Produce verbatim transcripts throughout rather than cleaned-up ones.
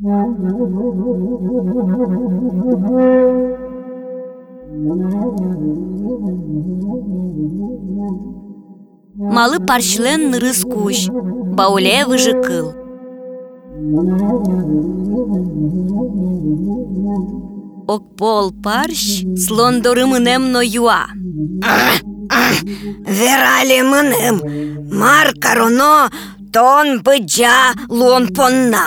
Малы парчлен нырыс кущ, бауле выжыкыл. Окпол парщ слондоры мынем но юа. Верали мыным, маркароно тон быджа лон понна.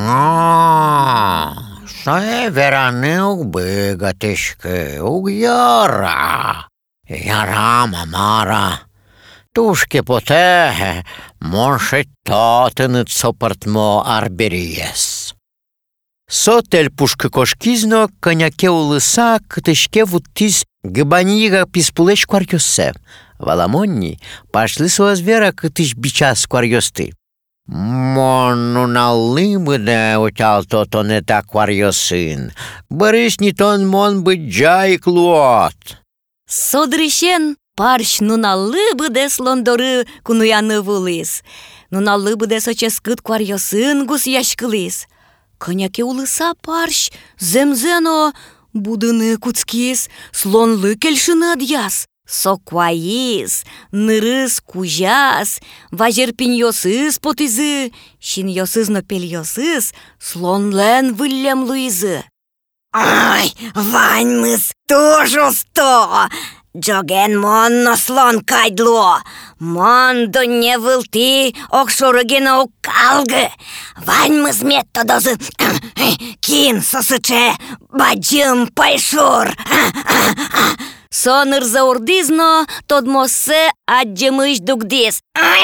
Сай вераны угбы гатышкы, уг яра. Яра мамара. Тушке поте, может татынıt сопартмо арбериес. Сотель пушкы кошкизно коняке улыса кытышке вуттиз гыбанига писпулеш кварьёссе. Валамонни пашли суазвера кытыш бичас кварьёсты. Монуналлы быде утял то-то не так кварьёсын. Борис не тон мон быджай клуот. Содрыщен парщ нуналлы быде слондоры кунуяны вулыс. Нуналлы быде соческыт кварьёсын гус яшкылыс. Коняке улыса парщ земзено будыны куцкис слонлы кельшыны адьяс. Сокваис, нырыс кужас, важерпиньосыз потызы, шиньосызно пельосыз, слонлен вылем луизы. Ай, ваньмыз тоже сто! Джоген монно слон кайдло, мондо не вылты окшорыгена укалгы. Ваньмыз методозы кин сосыче баджым пайшур. Соныр заурдизно тодмосе аджымыш дугдис.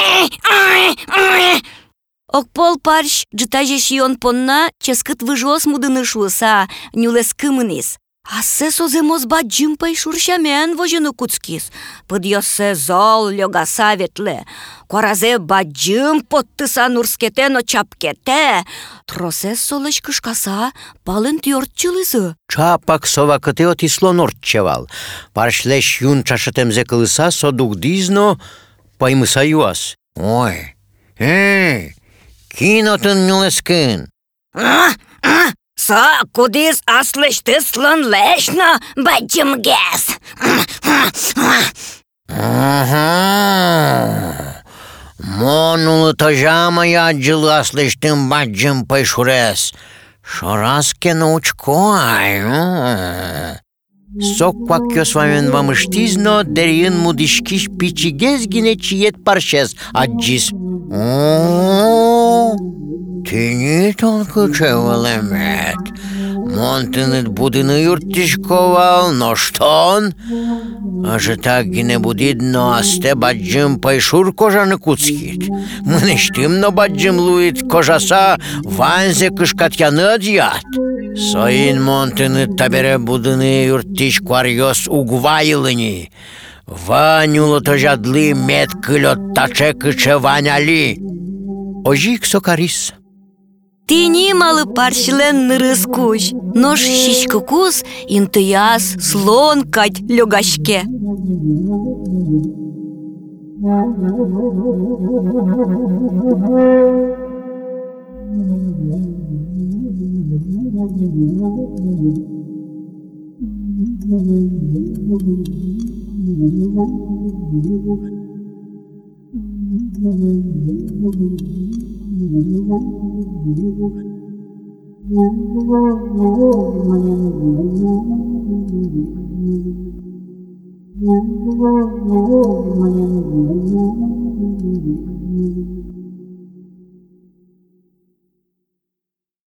Окпол парщ джитажеш йон понна ческыт выжос мудыны шуса нюлес кымынис. Асе соземоз баджым пайшур шамен вожыны куцкис. Подьосе зол лёгаса ветле. Коразе баджым поттыса нурскете но чапкете. Тросе солыш кышкаса палын тёртчылызы. Чапак сова кыты оти слон орчевал. Паршлеш юн чашетемзе кылыса содугдизно паймыса юас. Ой, эй, кинотын нюлескын. Са кудис аслышты слон лешно баджым гес. Монулы тажама яджылы аслыштым баджым пайшурес. Шораске научкой. Соквак ёсвамен вамыштизно дерин мудышкиш пичигез гине чиет паршес аджис. Ты не только чевал эмет. Монтынет будыны юртишковал, но что он? А же так гине будит, но асте баджым пайшур кожаны куцхит. Мыныштым но баджым луит кожаса ванзе кышкатяны адьят. Соин монтынет табере будыны юртиш кварьос угвайылыни. Ванюлы тожадлы мет кылёт таче кыче ваняли. Ожик сокарис. Тини малы парчлен нырыс кущ, нож щичкукус интыяс слон кать лёгашке.